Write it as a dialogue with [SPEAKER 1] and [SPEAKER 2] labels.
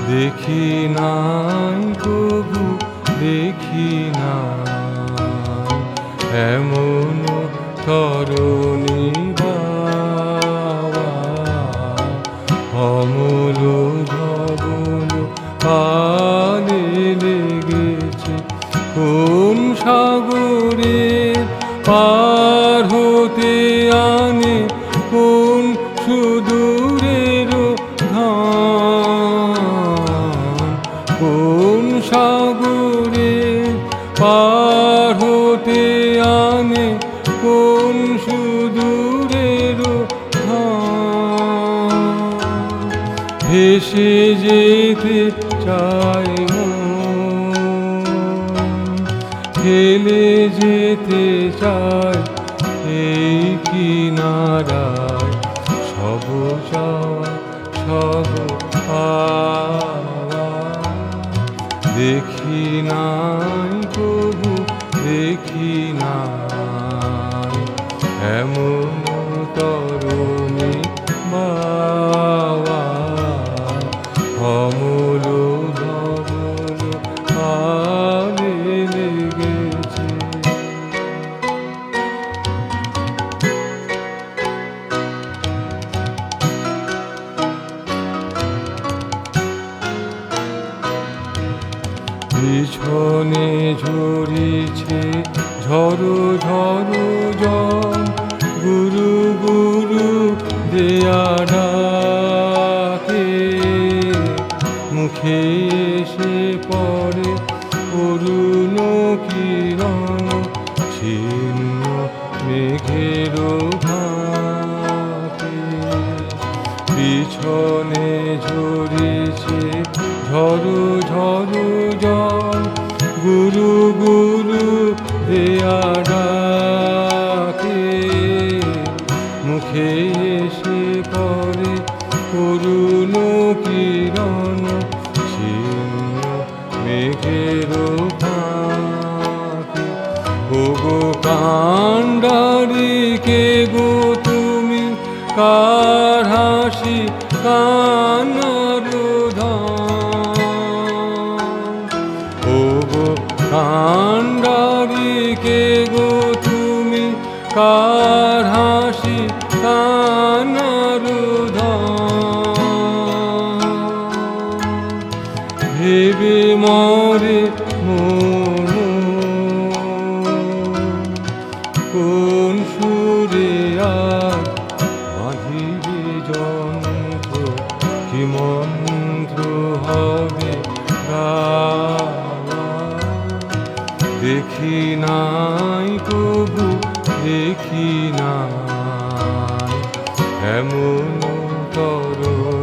[SPEAKER 1] দেখি নাই প্রভু দেখি নাই এমন তরুণী বাবা অমূল ধবল পানে লেগেছে কোন সাগরে পার হতে আনে কোন সুদূরের ধান কোন সাগরে পার হতে আনে কোন সুদূরের ধান ভেসে যেতে চাই ফেলে যেতে চাই এই কিনারায় সব চাওয়া সব পাওয়া দেখি নাই প্রভু দেখি নাই এমন তরুণী বাবা অমূল ধবল পানে লেগেছে। পিছনে ঝরিছে ঝড়ো ঝড়ো জল গুরু গুরু দেয়া ডাকে মুখে এসে পড়ে অরুণ কিরণ ছিন্ন মেঘের ফাঁকে পিছনে ঝরিছে ঝড়ো ঝড়ো জল গুরু গুরু দেয়া ডাকে মুখে এসে পড়ে অরুণ কিরণ ছিন্ন মেঘের ফাঁকে ওগো কান্ডারি কে গো তুমি কার হাসি কান্নার কান্ডারি কে গো তুমি কার হাসি কান্নার ভেবে মরে মন কোন সুরে আর বাঁধিবে যন্ত্র কি মন্ত্র হবে দেখি নাই প্রভু দেখি নাই এমন তরুণ